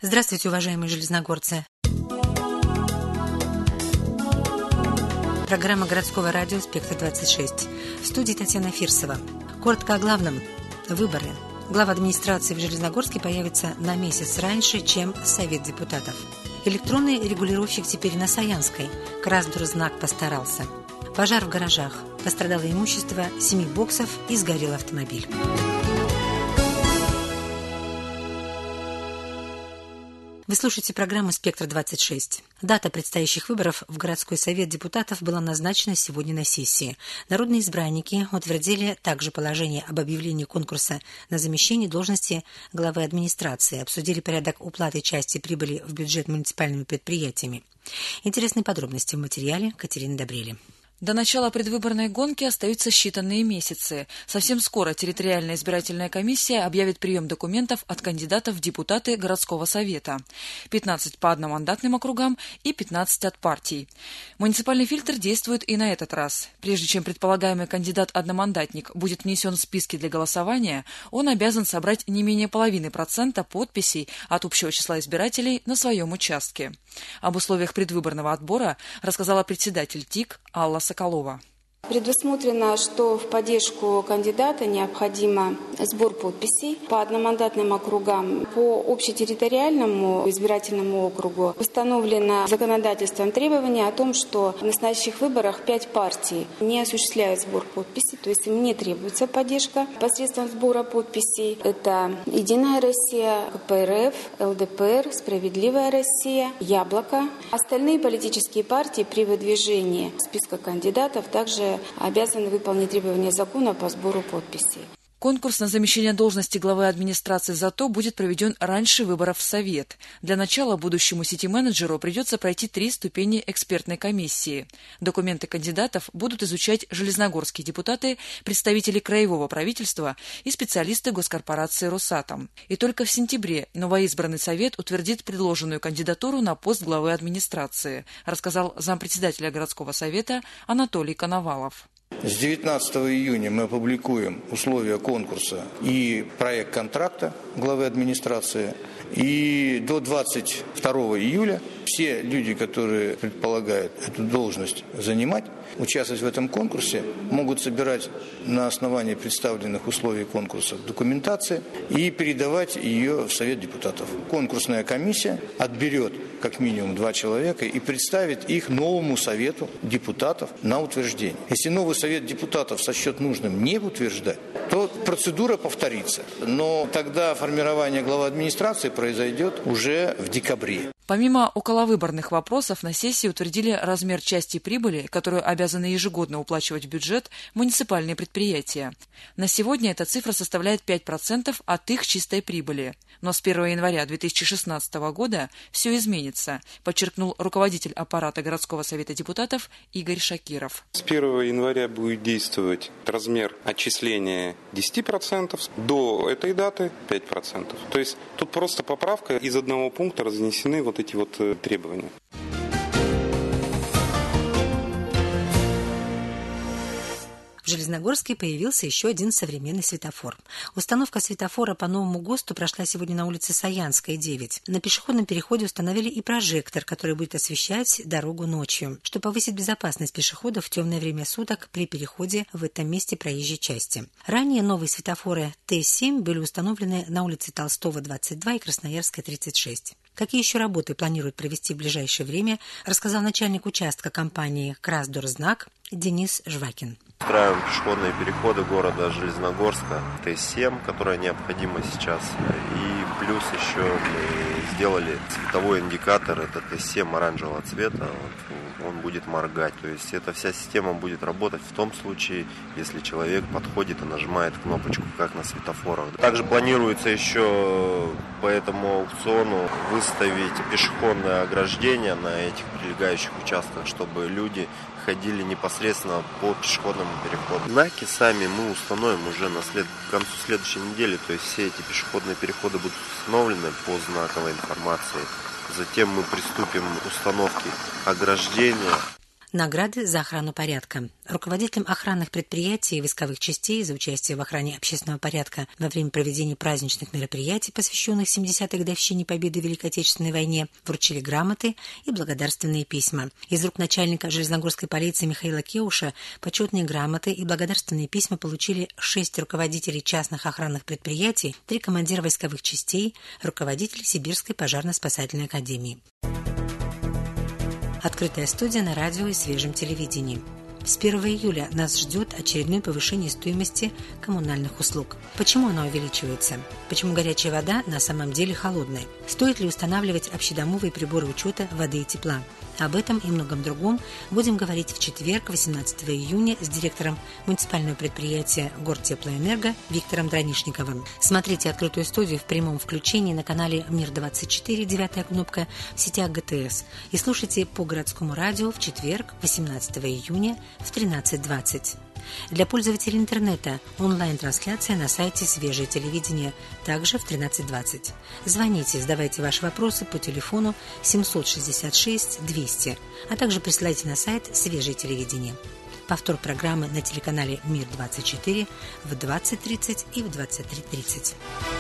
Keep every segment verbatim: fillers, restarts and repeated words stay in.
Здравствуйте, уважаемые железногорцы. Программа городского радио «Спектр двадцать шесть». В студии Татьяна Фирсова. Коротко о главном. Выборы. Глава администрации в Железногорске появится на месяц раньше, чем Совет депутатов. Электронный регулировщик теперь на Саянской. Красдорзнак постарался. Пожар в гаражах. Пострадало имущество семи боксов и сгорел автомобиль. Вы слушаете программу «Спектр двадцать шесть». Дата предстоящих выборов в городской совет депутатов была назначена сегодня на сессии. Народные избранники утвердили также положение об объявлении конкурса на замещение должности главы администрации, обсудили порядок уплаты части прибыли в бюджет муниципальными предприятиями. Интересные подробности в материале Катерины Добрели. До начала предвыборной гонки остаются считанные месяцы. Совсем скоро территориальная избирательная комиссия объявит прием документов от кандидатов в депутаты городского совета. пятнадцать по одномандатным округам и пятнадцать от партий. Муниципальный фильтр действует и на этот раз. Прежде чем предполагаемый кандидат-одномандатник будет внесен в списки для голосования, он обязан собрать не менее половины процента подписей от общего числа избирателей на своем участке. Об условиях предвыборного отбора рассказала председатель ТИК Алла Соколова. Предусмотрено, что в поддержку кандидата необходимо сбор подписей по одномандатным округам. По общетерриториальному избирательному округу установлено законодательством требование о том, что в настоящих выборах пять партий не осуществляют сбор подписей, то есть им не требуется поддержка посредством сбора подписей. Это «Единая Россия», ка пэ эр эф, эл дэ пэ эр, «Справедливая Россия», «Яблоко». Остальные политические партии при выдвижении списка кандидатов также обязаны выполнить требования закона по сбору подписей. Конкурс на замещение должности главы администрации зато будет проведен раньше выборов в Совет. Для начала будущему сити-менеджеру придется пройти три ступени экспертной комиссии. Документы кандидатов будут изучать железногорские депутаты, представители краевого правительства и специалисты госкорпорации «Росатом». И только в сентябре новоизбранный Совет утвердит предложенную кандидатуру на пост главы администрации, рассказал зампредседателя городского совета Анатолий Коновалов. С девятнадцатого июня мы опубликуем условия конкурса и проект контракта главы администрации. И до двадцать второго июля все люди, которые предполагают эту должность занимать, участвовать в этом конкурсе, могут собирать на основании представленных условий конкурса документации и передавать ее в Совет депутатов. Конкурсная комиссия отберет как минимум два человека и представит их новому Совету депутатов на утверждение. Если новый Совет депутатов сочтет нужным не утверждать, то процедура повторится. Но тогда формирование главы администрации произойдет уже в декабре. Помимо околовыборных вопросов, на сессии утвердили размер части прибыли, которую обязаны ежегодно уплачивать в бюджет муниципальные предприятия. На сегодня эта цифра составляет пять процентов от их чистой прибыли. Но с первого января две тысячи шестнадцатого года все изменится, подчеркнул руководитель аппарата городского совета депутатов Игорь Шакиров. С первого января будет действовать размер отчисления десять процентов, до этой даты пять процентов. То есть тут просто поправка, из одного пункта разнесены вот эти вот требования. В Железногорске появился еще один современный светофор. Установка светофора по новому ГОСТу прошла сегодня на улице Саянская, девять. На пешеходном переходе установили и прожектор, который будет освещать дорогу ночью, чтобы повысить безопасность пешеходов в темное время суток при переходе в этом месте проезжей части. Ранее новые светофоры Т семь были установлены на улице Толстого, двадцать два и Красноярская, тридцать шесть. Какие еще работы планируют провести в ближайшее время, рассказал начальник участка компании «Красдорзнак» Денис Жвакин. Устраиваем пешеходные переходы города Железногорска Т семь, которая необходима сейчас. И плюс еще мы сделали световой индикатор, это Т семь оранжевого цвета, вот, он будет моргать. То есть эта вся система будет работать в том случае, если человек подходит и нажимает кнопочку, как на светофорах. Также планируется еще по этому аукциону выставить пешеходное ограждение на этих прилегающих участках, чтобы люди ходили непосредственно по пешеходному переходу. Знаки сами мы установим уже на след... к концу следующей недели, то есть все эти пешеходные переходы будут установлены по знаковой информации. Затем мы приступим к установке ограждения. Награды за охрану порядка. Руководителям охранных предприятий и войсковых частей за участие в охране общественного порядка во время проведения праздничных мероприятий, посвященных семидесятой годовщине Победы в Великой Отечественной войне, вручили грамоты и благодарственные письма. Из рук начальника Железногорской полиции Михаила Кеуша почетные грамоты и благодарственные письма получили шесть руководителей частных охранных предприятий, три командира войсковых частей, руководитель Сибирской пожарно-спасательной академии. Открытая студия на радио и свежем телевидении. С первого июля нас ждет очередное повышение стоимости коммунальных услуг. Почему она увеличивается? Почему горячая вода на самом деле холодная? Стоит ли устанавливать общедомовые приборы учета воды и тепла? Об этом и многом другом будем говорить в четверг, восемнадцатого июня, с директором муниципального предприятия Гортеплоэнерго Виктором Дранишниковым. Смотрите открытую студию в прямом включении на канале Мир двадцать четыре, девятая кнопка, в сетях ГТС. И слушайте по городскому радио в четверг, восемнадцатого июня, в тринадцать двадцать. Для пользователей интернета онлайн-трансляция на сайте «Свежее телевидение» также в тринадцать двадцать. Звоните, задавайте ваши вопросы по телефону семьсот шестьдесят шесть двести, а также присылайте на сайт «Свежее телевидение». Повтор программы на телеканале «Мир двадцать четыре» в двадцать тридцать и в двадцать три тридцать.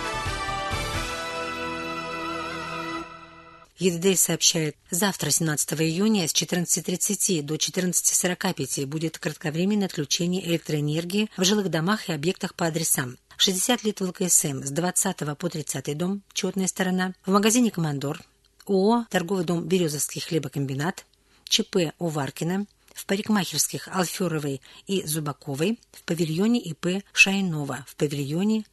ЕДД сообщает, завтра, семнадцатого июня, с четырнадцати тридцати до четырнадцати сорока пяти будет кратковременное отключение электроэнергии в жилых домах и объектах по адресам: шестьдесят лет ВЛКСМ с двадцатого по тридцатый дом, четная сторона, в магазине «Командор», ООО «Торговый дом Березовский хлебокомбинат», ЧП «Уваркина», в парикмахерских Алферовой и Зубаковой, в павильоне ИП Шайнова, в павильоне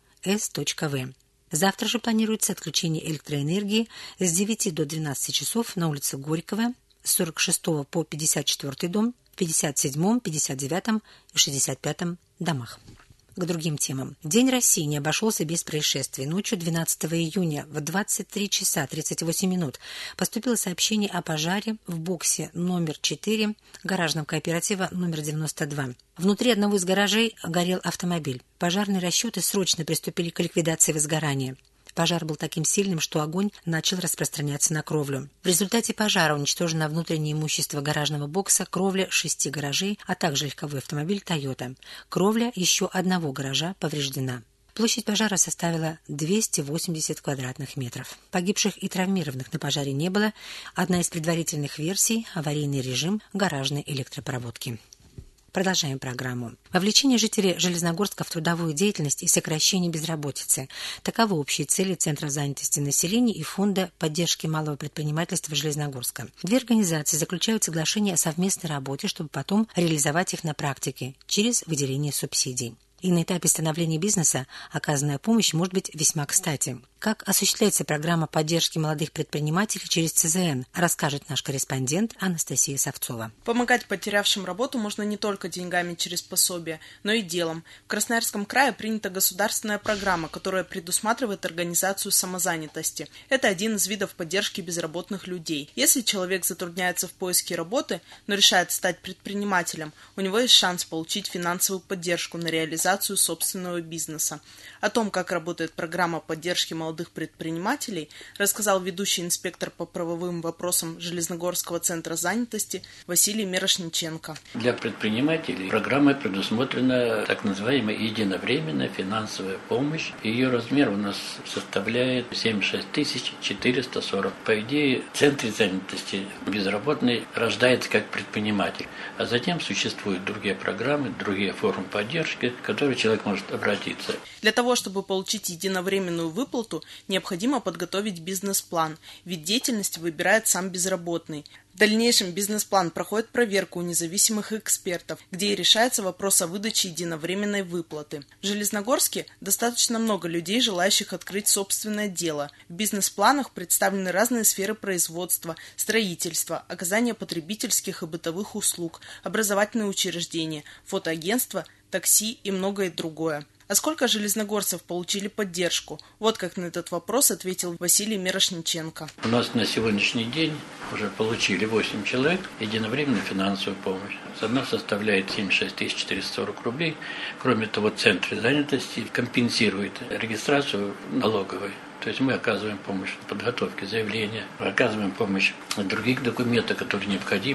С.В. Завтра же планируется отключение электроэнергии с девяти до двенадцати часов на улице Горького, с сорок шестого по пятьдесят четвёртый дом, в пятьдесят седьмом, пятьдесят девятом и шестьдесят пятом домах. К другим темам. День России не обошелся без происшествий. Ночью двенадцатого июня в двадцать три часа тридцать восемь минут поступило сообщение о пожаре в боксе номер четыре гаражного кооператива номер девяносто два. Внутри одного из гаражей горел автомобиль. Пожарные расчеты срочно приступили к ликвидации возгорания. Пожар был таким сильным, что огонь начал распространяться на кровлю. В результате пожара уничтожено внутреннее имущество гаражного бокса, кровля шести гаражей, а также легковой автомобиль «Тойота». Кровля еще одного гаража повреждена. Площадь пожара составила двести восемьдесят квадратных метров. Погибших и травмированных на пожаре не было. Одна из предварительных версий – аварийный режим гаражной электропроводки. Продолжаем программу. Вовлечение жителей Железногорска в трудовую деятельность и сокращение безработицы. Таковы общие цели Центра занятости населения и Фонда поддержки малого предпринимательства Железногорска. Две организации заключают соглашение о совместной работе, чтобы потом реализовать их на практике через выделение субсидий. И на этапе становления бизнеса оказанная помощь может быть весьма кстати. Как осуществляется программа поддержки молодых предпринимателей через ЦЗН, расскажет наш корреспондент Анастасия Савцова. Помогать потерявшим работу можно не только деньгами через пособие, но и делом. В Красноярском крае принята государственная программа, которая предусматривает организацию самозанятости. Это один из видов поддержки безработных людей. Если человек затрудняется в поиске работы, но решает стать предпринимателем, у него есть шанс получить финансовую поддержку на реализацию собственного бизнеса. О том, как работает программа поддержки молодых предпринимателей, рассказал ведущий инспектор по правовым вопросам Железногорского центра занятости Василий Мирошниченко. Для предпринимателей программой предусмотрена так называемая единовременная финансовая помощь. Ее размер у нас составляет семьдесят шесть тысяч четыреста сорок. По идее, в центре занятости безработный рождается как предприниматель, а затем существуют другие программы, другие формы поддержки, к которым человек может обратиться. Для того, чтобы получить единовременную выплату, необходимо подготовить бизнес-план. Вид деятельности выбирает сам безработный. В дальнейшем бизнес-план проходит проверку у независимых экспертов, где и решается вопрос о выдаче единовременной выплаты. В Железногорске достаточно много людей, желающих открыть собственное дело. В бизнес-планах представлены разные сферы производства, строительства, оказания потребительских и бытовых услуг, образовательные учреждения, фотоагентства, такси и многое другое. А сколько железногорцев получили поддержку? Вот как на этот вопрос ответил Василий Мирошниченко. У нас на сегодняшний день уже получили восемь человек единовременную финансовую помощь. Она составляет семьдесят шесть тысяч четыреста сорок рублей. Кроме того, Центр занятости компенсирует регистрацию налоговой. То есть мы оказываем помощь в подготовке заявления, оказываем помощь в других документах, которые необходимы.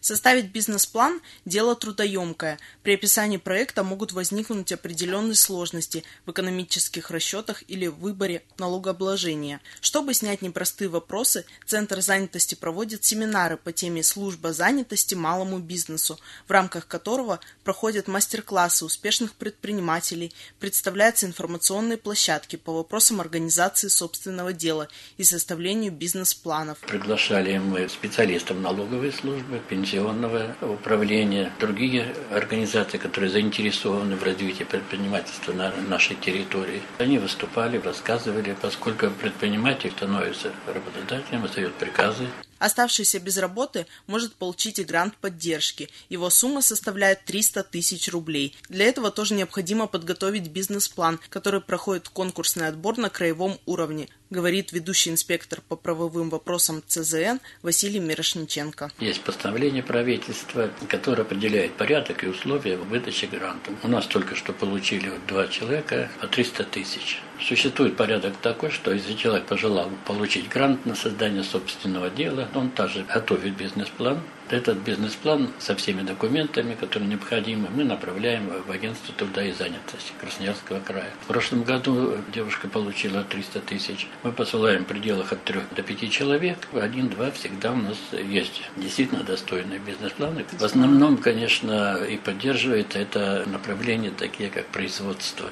Составить бизнес-план – дело трудоемкое. При описании проекта могут возникнуть определенные сложности в экономических расчетах или в выборе налогообложения. Чтобы снять непростые вопросы, Центр занятости проводит семинары по теме «Служба занятости малому бизнесу», в рамках которого проходят мастер-классы успешных предпринимателей, представляются информационные площадки по вопросам организации собственного дела и составлению бизнес-планов. Приглашали мы специалистов налоговой службы, пенсионного управления, другие организации, которые заинтересованы в развитии предпринимательства на нашей территории. Они выступали, рассказывали, поскольку предприниматель становится работодателем, издает приказы. Оставшийся без работы может получить и грант поддержки. Его сумма составляет триста тысяч рублей. Для этого тоже необходимо подготовить бизнес-план, который проходит конкурсный отбор на краевом уровне, говорит ведущий инспектор по правовым вопросам цэ зэ эн Василий Мирошниченко. Есть постановление правительства, которое определяет порядок и условия выдачи грантов. У нас только что получили два человека по триста тысяч. Существует порядок такой, что если человек пожелал получить грант на создание собственного дела, он также готовит бизнес-план. Этот бизнес-план со всеми документами, которые необходимы, мы направляем в агентство труда и занятости Красноярского края. В прошлом году девушка получила триста тысяч. Мы посылаем в пределах от трех до пяти человек. Один-два всегда у нас есть действительно достойные бизнес-планы. В основном, конечно, и поддерживает это направление, такие как производство.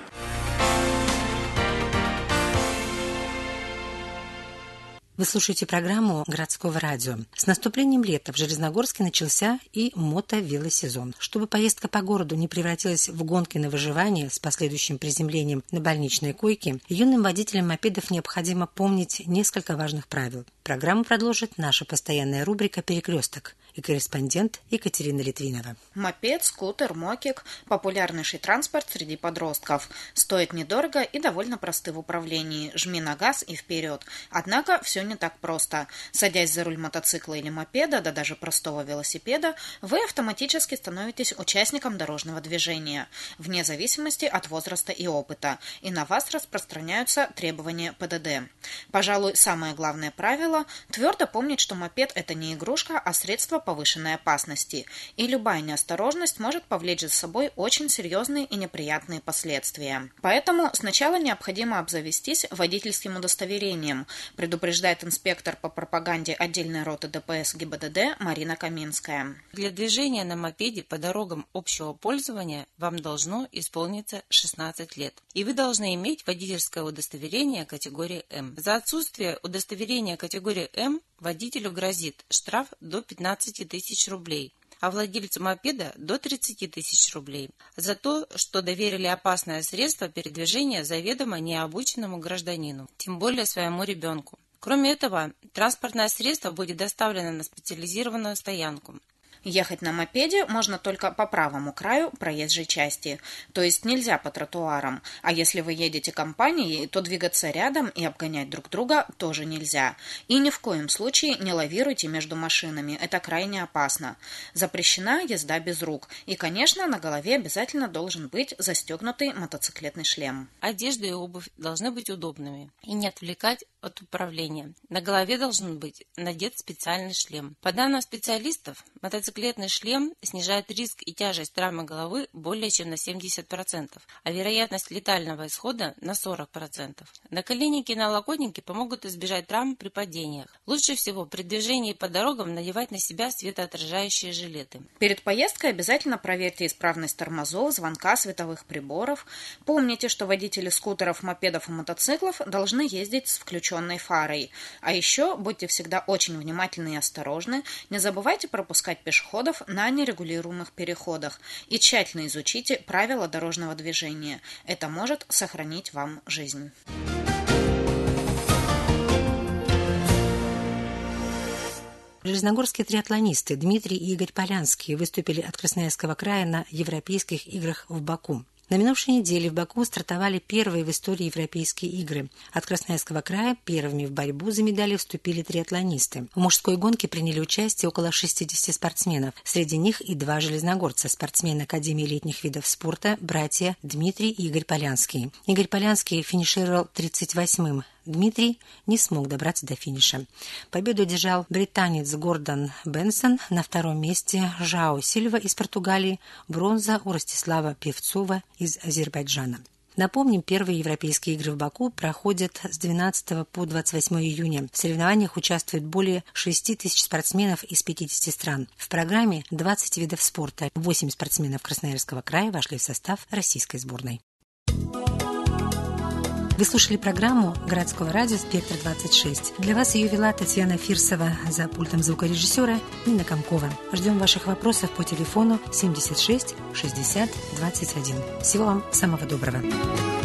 Вы слушаете программу «Городского радио». С наступлением лета в Железногорске начался и мотовелосезон. Чтобы поездка по городу не превратилась в гонки на выживание с последующим приземлением на больничные койки, юным водителям мопедов необходимо помнить несколько важных правил. Программу продолжит наша постоянная рубрика «Перекресток» и корреспондент Екатерина Литвинова. Мопед, скутер, мокик – популярнейший транспорт среди подростков. Стоит недорого и довольно просты в управлении. Жми на газ и вперед. Однако все не так просто. Садясь за руль мотоцикла или мопеда, да даже простого велосипеда, вы автоматически становитесь участником дорожного движения, вне зависимости от возраста и опыта, и на вас распространяются требования пэ дэ дэ. Пожалуй, самое главное правило – твердо помнить, что мопед – это не игрушка, а средство повышенной опасности, и любая неосторожность может повлечь за собой очень серьезные и неприятные последствия. Поэтому сначала необходимо обзавестись водительским удостоверением, предупреждает инспектор по пропаганде отдельной роты дэ пэ эс гэ бэ дэ дэ Марина Каминская. Для движения на мопеде по дорогам общего пользования вам должно исполниться шестнадцать лет, и вы должны иметь водительское удостоверение категории М. За отсутствие удостоверения категории М водителю грозит штраф до пятнадцати тысяч рублей, а владельцу мопеда до тридцати тысяч рублей за то, что доверили опасное средство передвижения заведомо необученному гражданину, тем более своему ребенку. Кроме этого, транспортное средство будет доставлено на специализированную стоянку. Ехать на мопеде можно только по правому краю проезжей части, то есть нельзя по тротуарам, а если вы едете компанией, то двигаться рядом и обгонять друг друга тоже нельзя. И ни в коем случае не лавируйте между машинами, это крайне опасно. Запрещена езда без рук, и, конечно, на голове обязательно должен быть застегнутый мотоциклетный шлем. Одежда и обувь должны быть удобными и не отвлекать от управления. На голове должен быть надет специальный шлем. По данным специалистов, мотоциклетный шлем снижает риск и тяжесть травмы головы более чем на семьдесят процентов, а вероятность летального исхода на сорок процентов. Наколенники и налокотники помогут избежать травм при падениях. Лучше всего при движении по дорогам надевать на себя светоотражающие жилеты. Перед поездкой обязательно проверьте исправность тормозов, звонка, световых приборов. Помните, что водители скутеров, мопедов и мотоциклов должны ездить с включенной фарой. А еще будьте всегда очень внимательны и осторожны. Не забывайте пропускать пешеходов на нерегулируемых переходах и тщательно изучите правила дорожного движения. Это может сохранить вам жизнь. Железногорские триатлонисты Дмитрий и Игорь Полянские выступили от Красноярского края на Европейских играх в Баку. На минувшей неделе в Баку стартовали первые в истории Европейские игры. От Красноярского края первыми в борьбу за медали вступили триатлонисты. В мужской гонке приняли участие около шестидесяти спортсменов. Среди них и два железногорца, спортсмены Академии летних видов спорта, братья Дмитрий и Игорь Полянские. Игорь Полянский финишировал тридцать восьмым. Дмитрий не смог добраться до финиша. Победу одержал британец Гордон Бенсон, на втором месте Жао Сильва из Португалии, бронза у Ростислава Певцова из Азербайджана. Напомним, первые европейские игры в Баку проходят с двенадцатого по двадцать восьмое июня. В соревнованиях участвует более шести тысяч спортсменов из пятидесяти стран. В программе двадцать видов спорта. восемь спортсменов Красноярского края вошли в состав российской сборной. Вы слушали программу городского радио «Спектр двадцать шесть». Для вас ее вела Татьяна Фирсова, за пультом звукорежиссера Нина Комкова. Ждем ваших вопросов по телефону семьдесят шесть шестьдесят двадцать один. Всего вам самого доброго.